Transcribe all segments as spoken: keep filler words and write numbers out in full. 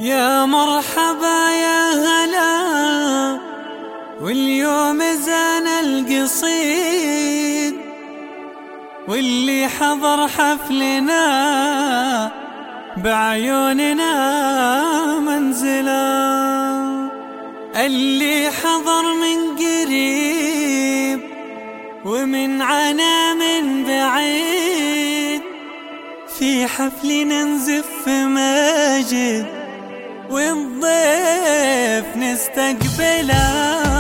يا مرحبا يا هلا، واليوم زان القصيد، واللي حضر حفلنا بعيوننا منزلا، اللي حضر من قريب ومن عنا من بعيد، في حفلنا نزف ماجد والضيف نستقبله.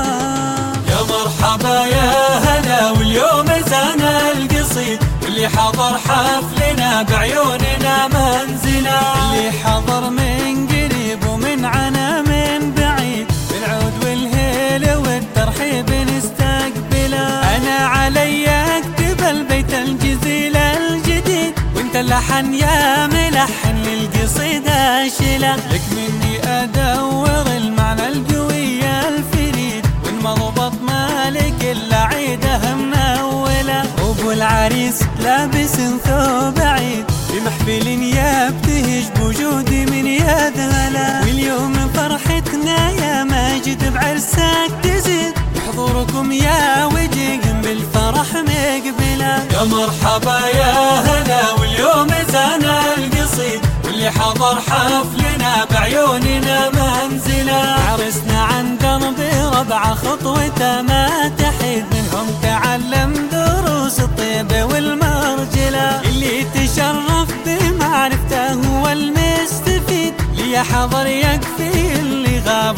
يا مرحبا يا هلا، واليوم زان القصيد، واللي حضر حفلنا بعيوننا منزلا، اللي حضر من قريب ومن عنا من بعيد، بالعود والهيل والترحيب نستقبله. انا علي اكتب البيت الجزيل الجديد، وانت اللحن يا ملحن للقصيد اشيله، لك مني ادور المعنى القوي الفريد، والمضبط مالك الا عيده منوله. ابو العريس لابس ثوب عيد، بمحفل يبتهج بوجودي من يد هلا، واليوم فرحتنا يا ماجد بعرسك تزيد، حضوركم يا وجه بالفرح مقبله. يا مرحبا يا هلا، واليوم زان القصيد، واللي حضر حفلنا بعيوننا منزلا، عرسنا عن درب ربع خطوته ما تحيد، منهم تعلم دروس الطيب والمرجله، اللي تشرف بمعرفته هو المستفيد، لي حضر يكفي اللي غاب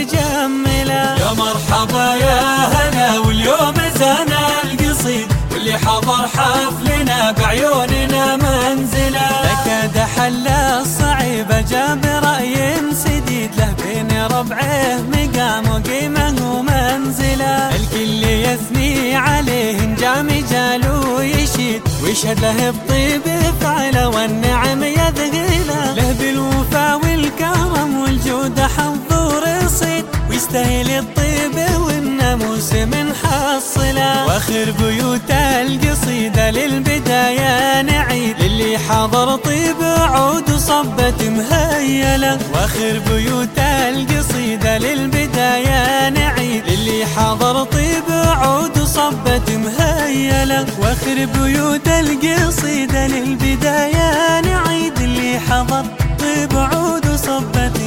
ويجمله. يا مرحبا يا هلا، واليوم زان القصيد، واللي حضر حفلنا بعيوننا منزلا، لك حل الصعيب جاب رأي سديد، له بين ربعه مقام وقيمه ومنزله، الكل يثني عليه جام جالو يشيد، ويشهد له بطيب فعله والنعم يذهله، له بالوفا والكرم والجود حظ ورصيد، ويستاهل الطيب والناموس من حصله. واخر بيوت القصيدة للبداية نعيد، للي حضر طيب عود وصبت مهيلة، واخر بيوت القصيدة للبداية نعيد، للي حضر طيب عود وصبت مهيلة، واخر بيوت القصيدة للبداية نعيد، اللي حضر طيب عود وصبت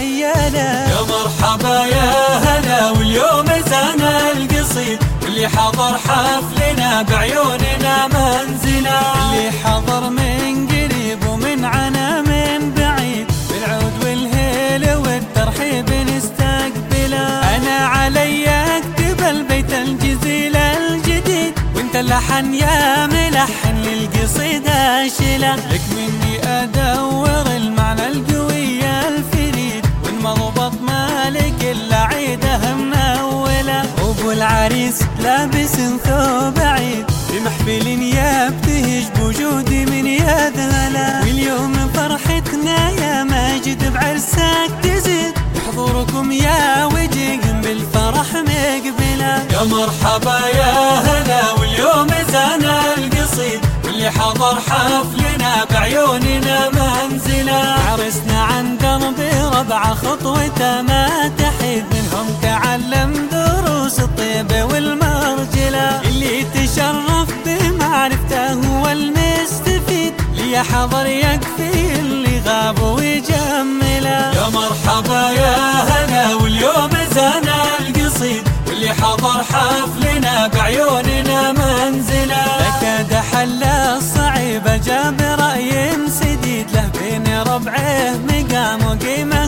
مهيلة. يا مرحبا يا هلا، واليوم زان القصيد، واللي حضر حفلنا بعيوننا منزلا، اللي حضر من قريب ومن عنا من بعيد، بالعود والهيل والترحيب نستقبله. انا علي اكتب البيت الجزيل الجديد، وانت اللحن يا ملحن للقصيد اشيله، لك مني ادور المعنى القوي الفريد، والمضبط مالك الا عيده منوله. ابو العريس لابس ثوب عيد، بمحفل يبتهج بوجودي من يد هلا، واليوم فرحتنا يا ماجد بعرسك تزيد، حضوركم يا وجه بالفرح مقبله. يا مرحبا يا هلا، واليوم زان القصيد، واللي حضر حفلنا بعيوننا منزلا، عرسنا عن درب ربع خطوته ما تحيد، منهم تعلم دروس الطيب والمرجله، اللي تشرف بمعرفته هو المستفيد، لي حضر يكفي اللي غاب ويجمله. يا مرحبا يا هلا، واليوم زان القصيد، واللي حضر حفلنا بعيوننا منزلا، لك حل الصعيب جاب رأي سديد، له بين ربعه مقام وقيمه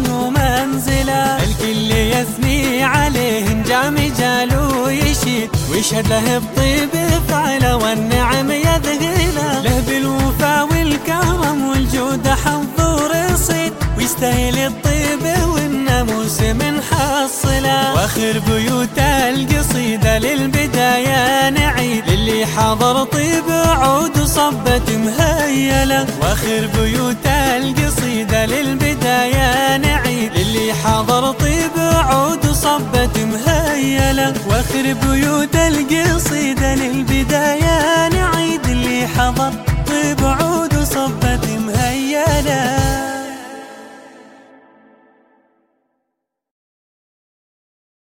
ومنزله، الكل يثني عليه جام جالو يشيد، ويشهد له بطيب فعله والنعم يذهله، له بالوفا والكرم والجود حظ ورصيد، ويستاهل الطيب والناموس من حصله. واخر بيوت القصيدة للبداية نعيد، للي حضر طيب عود وصبت مهيلة، واخر بيوت القصيدة للبداية نعيد، للي حضر طيب عود وصبت مهيلة، واخر بيوت القصيدة للبداية نعيد، اللي حضر طيب عود وصبت مهيلة.